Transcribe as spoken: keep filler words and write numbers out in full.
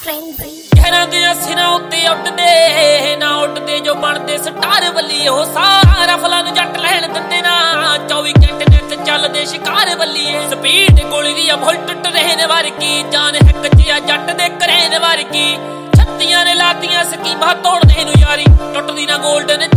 ਕਹਿਰਾਂ ਦੇ ਸਿਰਾਂ ਉੱਤੇ ਉੱਡਦੇ ਨਾ ਉੱਡਦੇ ਜੋ ਬਣਦੇ ਸਟਾਰ ਵੱਲੀ ਉਹ ਸਾਰਾ ਫਲਾਂ ਨੂੰ ਜੱਟ ਲੈਣ ਦਿੰਦੇ ਨਾ ਚੌਵੀ ਘੰਟੇ ਨਿੱਤ ਚੱਲਦੇ ਸ਼ਿਕਾਰ ਵੱਲੀਏ ਸਪੀਡ ਗੋਲੀ ਦੀ ਆ ਬੁਲਟ ਟਰੇਨ ਵਰਗੀ ਜਾਨ ਇੱਕ ਜਿਹਾ ਜੱਟ ਦੇ ਕਰੇਨ ਵਰਗੀ ਛੱਤੀਆਂ ਨੇ ਲਾਤੀਆਂ ਸਕੀਮਾਂ ਤੋੜਦੇ ਨੂੰ ਯਾਰੀ ਟੁੱਟਦੀ ਨਾ ਗੋਲਡਨ